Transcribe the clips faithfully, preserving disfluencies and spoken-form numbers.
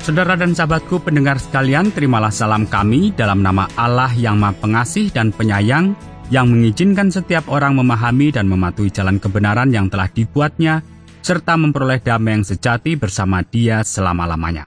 Saudara dan sahabatku pendengar sekalian, terimalah salam kami dalam nama Allah yang Maha Pengasih dan Penyayang, yang mengizinkan setiap orang memahami dan mematuhi jalan kebenaran yang telah dibuatnya, serta memperoleh damai yang sejati bersama Dia selama-lamanya.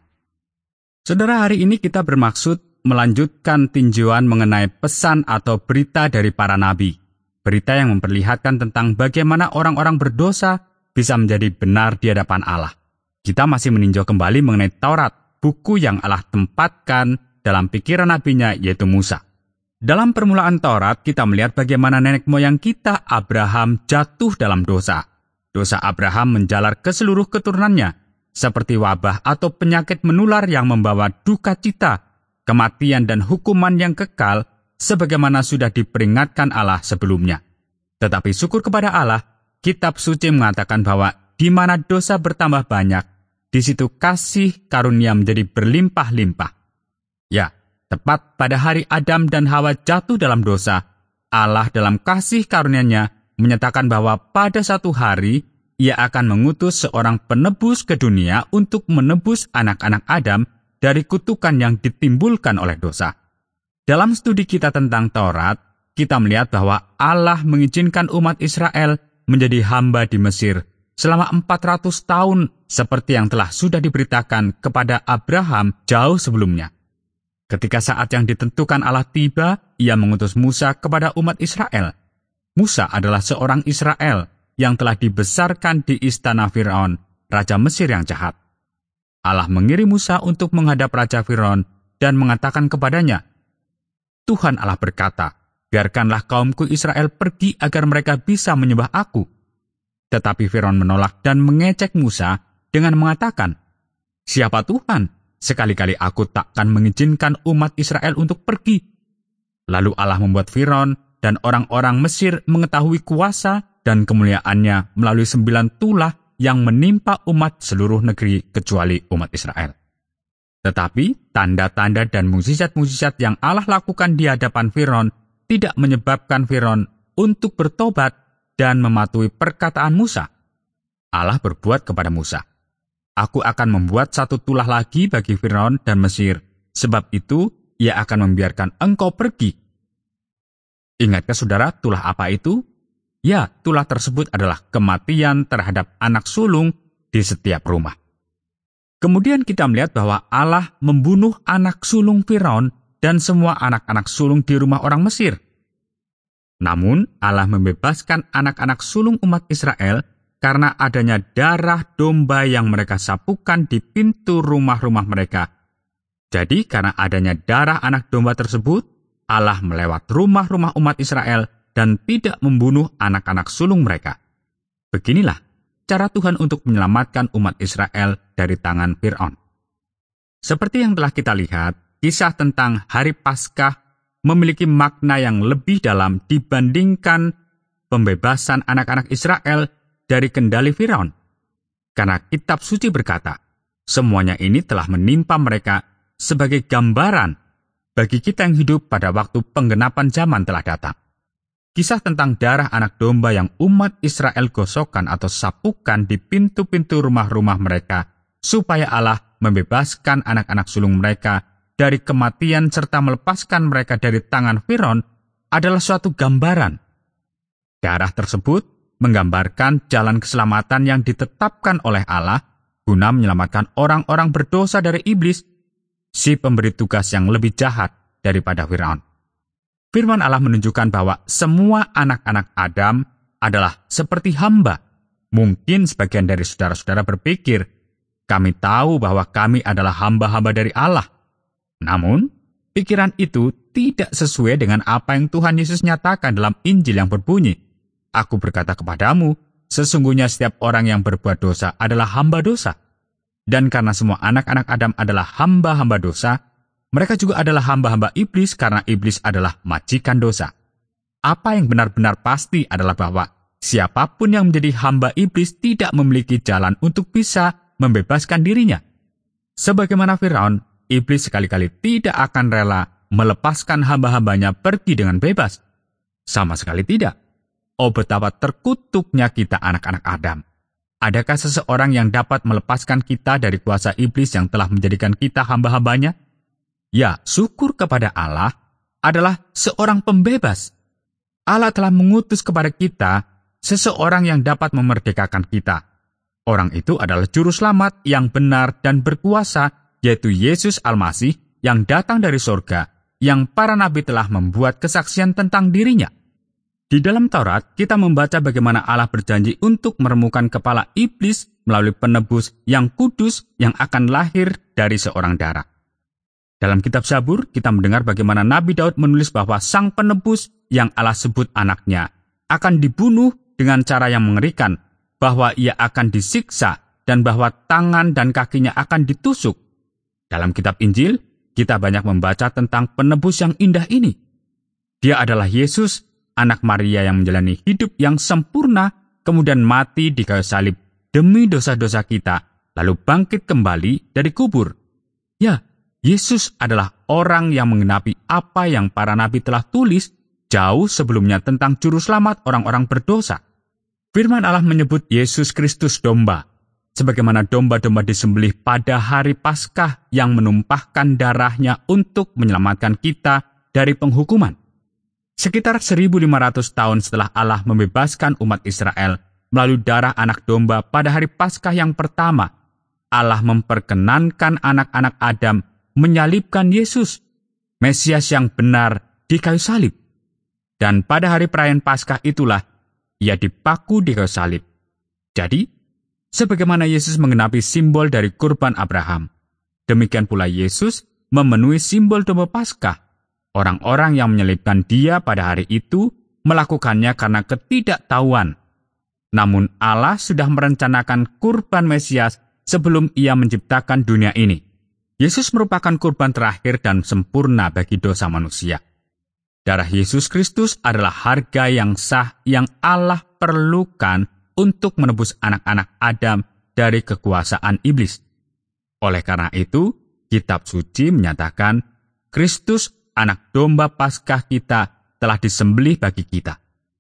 Saudara, hari ini kita bermaksud melanjutkan tinjauan mengenai pesan atau berita dari para nabi. Berita yang memperlihatkan tentang bagaimana orang-orang berdosa bisa menjadi benar di hadapan Allah. Kita masih meninjau kembali mengenai Taurat, buku yang Allah tempatkan dalam pikiran nabinya, yaitu Musa. Dalam permulaan Taurat, kita melihat bagaimana nenek moyang kita, Abraham, jatuh dalam dosa. Dosa Abraham menjalar ke seluruh keturunannya, seperti wabah atau penyakit menular yang membawa duka cita, kematian dan hukuman yang kekal, sebagaimana sudah diperingatkan Allah sebelumnya. Tetapi syukur kepada Allah, Kitab Suci mengatakan bahwa di mana dosa bertambah banyak, di situ kasih karunia menjadi berlimpah-limpah. Ya, tepat pada hari Adam dan Hawa jatuh dalam dosa, Allah dalam kasih karunia-Nya menyatakan bahwa pada satu hari Ia akan mengutus seorang penebus ke dunia untuk menebus anak-anak Adam dari kutukan yang ditimbulkan oleh dosa. Dalam studi kita tentang Taurat, kita melihat bahwa Allah mengizinkan umat Israel menjadi hamba di Mesir selama empat ratus tahun, seperti yang telah sudah diberitakan kepada Abraham jauh sebelumnya. Ketika saat yang ditentukan Allah tiba, Ia mengutus Musa kepada umat Israel. Musa adalah seorang Israel yang telah dibesarkan di istana Firaun, raja Mesir yang jahat. Allah mengirim Musa untuk menghadap Raja Firaun dan mengatakan kepadanya, "Tuhan Allah berkata, biarkanlah kaumku Israel pergi agar mereka bisa menyembah aku." Tetapi Firaun menolak dan mengecek Musa dengan mengatakan, "Siapa Tuhan? Sekali-kali aku takkan mengizinkan umat Israel untuk pergi." Lalu Allah membuat Firaun dan orang-orang Mesir mengetahui kuasa dan kemuliaannya melalui sembilan tulah yang menimpa umat seluruh negeri kecuali umat Israel. Tetapi tanda-tanda dan mukjizat-mukjizat yang Allah lakukan di hadapan Firaun tidak menyebabkan Firaun untuk bertobat dan mematuhi perkataan Musa. Allah berbuat kepada Musa, "Aku akan membuat satu tulah lagi bagi Firaun dan Mesir, sebab itu Ia akan membiarkan engkau pergi." Ingatkah saudara tulah apa itu? Ya, tulah tersebut adalah kematian terhadap anak sulung di setiap rumah. Kemudian kita melihat bahwa Allah membunuh anak sulung Firaun dan semua anak-anak sulung di rumah orang Mesir. Namun, Allah membebaskan anak-anak sulung umat Israel karena adanya darah domba yang mereka sapukan di pintu rumah-rumah mereka. Jadi, karena adanya darah anak domba tersebut, Allah melewat rumah-rumah umat Israel dan tidak membunuh anak-anak sulung mereka. Beginilah cara Tuhan untuk menyelamatkan umat Israel dari tangan Firaun. Seperti yang telah kita lihat, kisah tentang Hari Paskah memiliki makna yang lebih dalam dibandingkan pembebasan anak-anak Israel dari kendali Firaun. Karena Kitab Suci berkata, semuanya ini telah menimpa mereka sebagai gambaran bagi kita yang hidup pada waktu penggenapan zaman telah datang. Kisah tentang darah anak domba yang umat Israel gosokkan atau sapukan di pintu-pintu rumah-rumah mereka, supaya Allah membebaskan anak-anak sulung mereka dari kematian serta melepaskan mereka dari tangan Firaun, adalah suatu gambaran. Darah tersebut menggambarkan jalan keselamatan yang ditetapkan oleh Allah guna menyelamatkan orang-orang berdosa dari iblis, si pemberi tugas yang lebih jahat daripada Firaun. Firman Allah menunjukkan bahwa semua anak-anak Adam adalah seperti hamba. Mungkin sebagian dari saudara-saudara berpikir, kami tahu bahwa kami adalah hamba-hamba dari Allah. Namun, pikiran itu tidak sesuai dengan apa yang Tuhan Yesus nyatakan dalam Injil yang berbunyi, "Aku berkata kepadamu, sesungguhnya setiap orang yang berbuat dosa adalah hamba dosa." Dan karena semua anak-anak Adam adalah hamba-hamba dosa, mereka juga adalah hamba-hamba iblis karena iblis adalah majikan dosa. Apa yang benar-benar pasti adalah bahwa siapapun yang menjadi hamba iblis tidak memiliki jalan untuk bisa membebaskan dirinya. Sebagaimana Firaun, iblis sekali-kali tidak akan rela melepaskan hamba-hambanya pergi dengan bebas. Sama sekali tidak. Oh, betapa terkutuknya kita anak-anak Adam. Adakah seseorang yang dapat melepaskan kita dari kuasa iblis yang telah menjadikan kita hamba-hambanya? Ya, syukur kepada Allah adalah seorang pembebas. Allah telah mengutus kepada kita seseorang yang dapat memerdekakan kita. Orang itu adalah juru selamat yang benar dan berkuasa, yaitu Yesus Almasih yang datang dari sorga, yang para nabi telah membuat kesaksian tentang dirinya. Di dalam Taurat, kita membaca bagaimana Allah berjanji untuk meremukkan kepala iblis melalui penebus yang kudus yang akan lahir dari seorang darah. Dalam kitab Zabur, kita mendengar bagaimana Nabi Daud menulis bahwa sang penebus yang Allah sebut anaknya akan dibunuh dengan cara yang mengerikan, bahwa ia akan disiksa dan bahwa tangan dan kakinya akan ditusuk. Dalam kitab Injil, kita banyak membaca tentang penebus yang indah ini. Dia adalah Yesus, anak Maria yang menjalani hidup yang sempurna, kemudian mati di kayu salib demi dosa-dosa kita, lalu bangkit kembali dari kubur. Ya, Yesus adalah orang yang menggenapi apa yang para nabi telah tulis jauh sebelumnya tentang juru selamat orang-orang berdosa. Firman Allah menyebut Yesus Kristus domba, sebagaimana domba-domba disembelih pada hari Paskah yang menumpahkan darahnya untuk menyelamatkan kita dari penghukuman. Sekitar seribu lima ratus tahun setelah Allah membebaskan umat Israel melalui darah anak domba pada hari Paskah yang pertama, Allah memperkenankan anak-anak Adam menyalibkan Yesus, Mesias yang benar, di kayu salib. Dan pada hari perayaan Paskah itulah ia dipaku di kayu salib. Jadi, sebagaimana Yesus menggenapi simbol dari kurban Abraham, demikian pula Yesus memenuhi simbol domba Paskah. Orang-orang yang menyalibkan dia pada hari itu melakukannya karena ketidaktahuan. Namun Allah sudah merencanakan kurban Mesias sebelum ia menciptakan dunia ini. Yesus merupakan kurban terakhir dan sempurna bagi dosa manusia. Darah Yesus Kristus adalah harga yang sah yang Allah perlukan untuk menebus anak-anak Adam dari kekuasaan iblis. Oleh karena itu, kitab suci menyatakan Kristus, anak domba Paskah kita, telah disembelih bagi kita.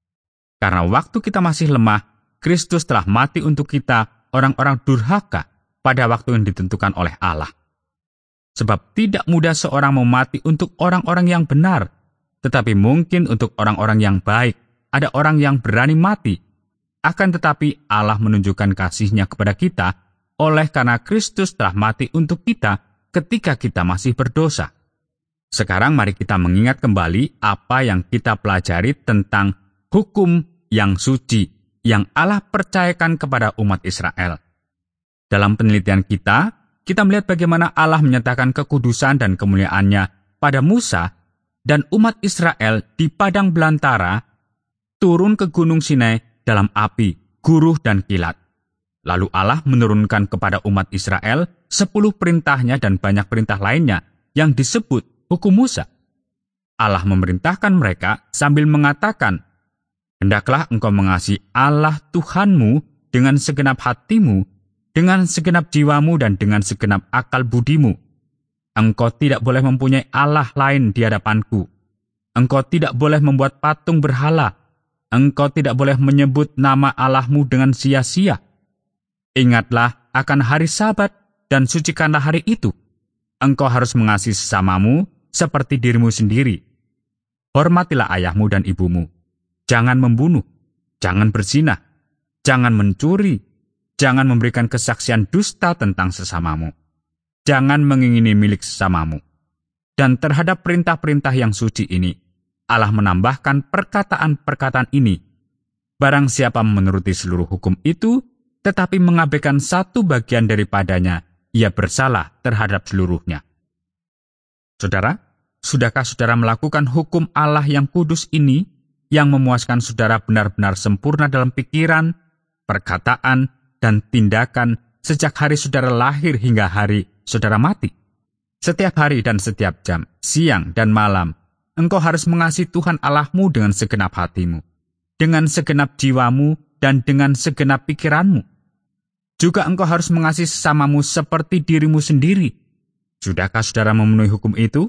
Karena waktu kita masih lemah, Kristus telah mati untuk kita, orang-orang durhaka, pada waktu yang ditentukan oleh Allah. Sebab tidak mudah seorang mau mati untuk orang-orang yang benar, tetapi mungkin untuk orang-orang yang baik, ada orang yang berani mati. Akan tetapi Allah menunjukkan kasih-Nya kepada kita, oleh karena Kristus telah mati untuk kita ketika kita masih berdosa. Sekarang mari kita mengingat kembali apa yang kita pelajari tentang hukum yang suci yang Allah percayakan kepada umat Israel. Dalam penelitian kita, kita melihat bagaimana Allah menyatakan kekudusan dan kemuliaan-Nya pada Musa dan umat Israel di padang belantara, turun ke Gunung Sinai dalam api, guruh dan kilat. Lalu Allah menurunkan kepada umat Israel sepuluh perintah-Nya dan banyak perintah lainnya yang disebut hukum Musa. Allah memerintahkan mereka sambil mengatakan, "Hendaklah engkau mengasihi Allah Tuhanmu dengan segenap hatimu, dengan segenap jiwamu dan dengan segenap akal budimu. Engkau tidak boleh mempunyai Allah lain di hadapanku. Engkau tidak boleh membuat patung berhala. Engkau tidak boleh menyebut nama Allahmu dengan sia-sia. Ingatlah akan hari Sabat dan sucikanlah hari itu. Engkau harus mengasihi sesamamu seperti dirimu sendiri. Hormatilah ayahmu dan ibumu. Jangan membunuh, jangan berzina, jangan mencuri, jangan memberikan kesaksian dusta tentang sesamamu. Jangan mengingini milik sesamamu." Dan terhadap perintah-perintah yang suci ini, Allah menambahkan perkataan-perkataan ini. Barang siapa menuruti seluruh hukum itu, tetapi mengabaikan satu bagian daripadanya, ia bersalah terhadap seluruhnya. Saudara, sudahkah saudara melakukan hukum Allah yang kudus ini, yang memuaskan saudara benar-benar sempurna dalam pikiran, perkataan, dan tindakan sejak hari saudara lahir hingga hari saudara mati? Setiap hari dan setiap jam, siang dan malam, engkau harus mengasihi Tuhan Allahmu dengan segenap hatimu, dengan segenap jiwamu, dan dengan segenap pikiranmu. Juga engkau harus mengasihi sesamamu seperti dirimu sendiri. Sudahkah saudara memenuhi hukum itu?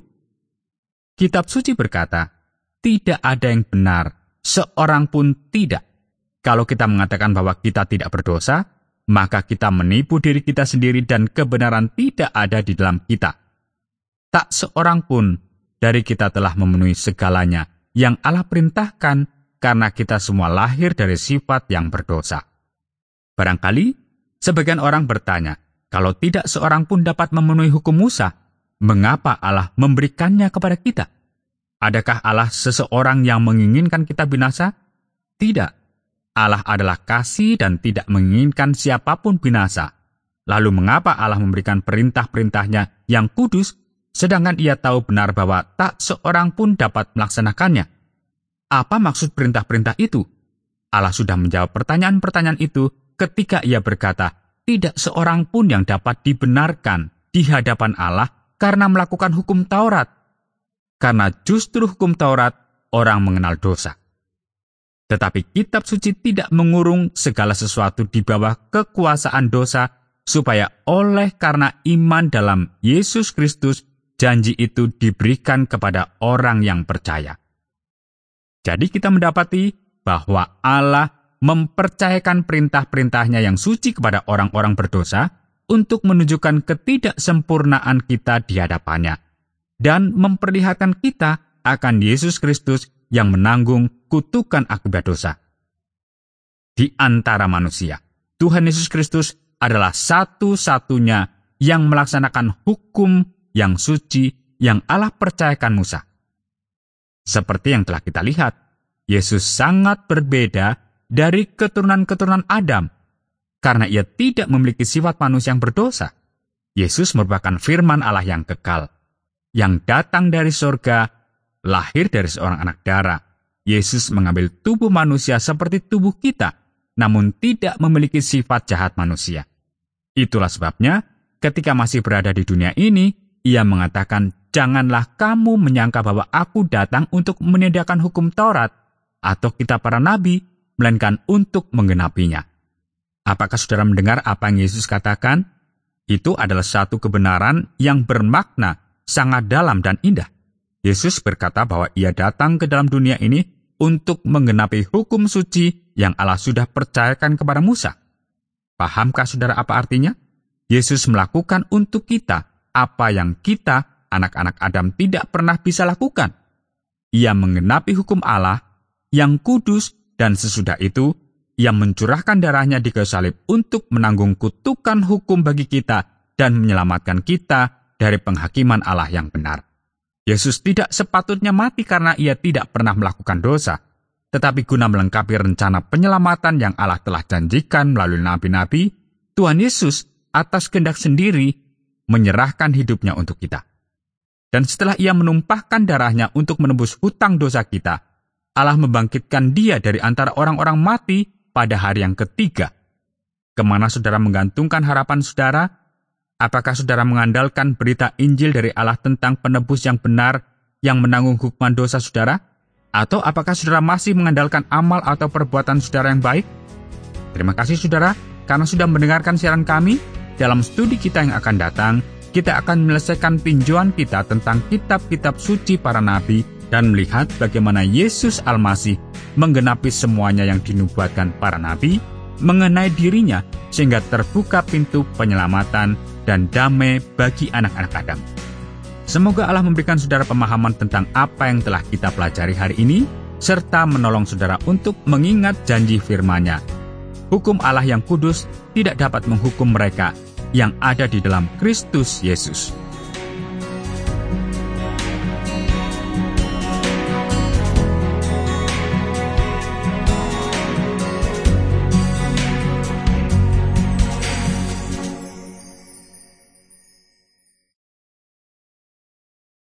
Kitab suci berkata, tidak ada yang benar, seorang pun tidak. Kalau kita mengatakan bahwa kita tidak berdosa, maka kita menipu diri kita sendiri dan kebenaran tidak ada di dalam kita. Tak seorang pun dari kita telah memenuhi segalanya yang Allah perintahkan karena kita semua lahir dari sifat yang berdosa. Barangkali sebagian orang bertanya, kalau tidak seorang pun dapat memenuhi hukum Musa, mengapa Allah memberikannya kepada kita? Adakah Allah seseorang yang menginginkan kita binasa? Tidak. Allah adalah kasih dan tidak menginginkan siapapun binasa. Lalu mengapa Allah memberikan perintah-perintahnya yang kudus, sedangkan ia tahu benar bahwa tak seorang pun dapat melaksanakannya? Apa maksud perintah-perintah itu? Allah sudah menjawab pertanyaan-pertanyaan itu ketika ia berkata, tidak seorang pun yang dapat dibenarkan di hadapan Allah karena melakukan hukum Taurat. Karena justru hukum Taurat, orang mengenal dosa. Tetapi kitab suci tidak mengurung segala sesuatu di bawah kekuasaan dosa, supaya oleh karena iman dalam Yesus Kristus, janji itu diberikan kepada orang yang percaya. Jadi kita mendapati bahwa Allah mempercayakan perintah-perintahnya yang suci kepada orang-orang berdosa untuk menunjukkan ketidaksempurnaan kita di hadapannya, dan memperlihatkan kita akan Yesus Kristus yang menanggung kutukan akibat dosa. Di antara manusia, Tuhan Yesus Kristus adalah satu-satunya yang melaksanakan hukum yang suci yang Allah percayakan Musa. Seperti yang telah kita lihat, Yesus sangat berbeda dari keturunan-keturunan Adam, karena ia tidak memiliki sifat manusia yang berdosa. Yesus merupakan firman Allah yang kekal, yang datang dari surga, lahir dari seorang anak darah. Yesus mengambil tubuh manusia seperti tubuh kita, namun tidak memiliki sifat jahat manusia. Itulah sebabnya, ketika masih berada di dunia ini, ia mengatakan, janganlah kamu menyangka bahwa aku datang untuk menyediakan hukum Taurat atau kitab para nabi, melainkan untuk menggenapinya. Apakah saudara mendengar apa yang Yesus katakan? Itu adalah satu kebenaran yang bermakna sangat dalam dan indah. Yesus berkata bahwa ia datang ke dalam dunia ini untuk menggenapi hukum suci yang Allah sudah percayakan kepada Musa. Pahamkah saudara apa artinya? Yesus melakukan untuk kita apa yang kita, anak-anak Adam, tidak pernah bisa lakukan. Ia menggenapi hukum Allah yang kudus, dan sesudah itu, ia mencurahkan darahnya di kayu salib untuk menanggung kutukan hukum bagi kita dan menyelamatkan kita dari penghakiman Allah yang benar. Yesus tidak sepatutnya mati karena ia tidak pernah melakukan dosa, tetapi guna melengkapi rencana penyelamatan yang Allah telah janjikan melalui nabi-nabi, Tuhan Yesus atas kehendak sendiri menyerahkan hidupnya untuk kita. Dan setelah ia menumpahkan darahnya untuk menebus hutang dosa kita, Allah membangkitkan dia dari antara orang-orang mati pada hari yang ketiga. Kemana saudara menggantungkan harapan saudara? Apakah saudara mengandalkan berita Injil dari Allah tentang penebus yang benar yang menanggung hukuman dosa saudara? Atau apakah saudara masih mengandalkan amal atau perbuatan saudara yang baik? Terima kasih saudara, karena sudah mendengarkan siaran kami. Dalam studi kita yang akan datang, kita akan menyelesaikan tinjauan kita tentang kitab-kitab suci para nabi dan melihat bagaimana Yesus Almasih menggenapi semuanya yang dinubuatkan para nabi mengenai dirinya, sehingga terbuka pintu penyelamatan dan damai bagi anak-anak Adam. Semoga Allah memberikan saudara pemahaman tentang apa yang telah kita pelajari hari ini, serta menolong saudara untuk mengingat janji firman-Nya. Hukum Allah yang kudus tidak dapat menghukum mereka yang ada di dalam Kristus Yesus.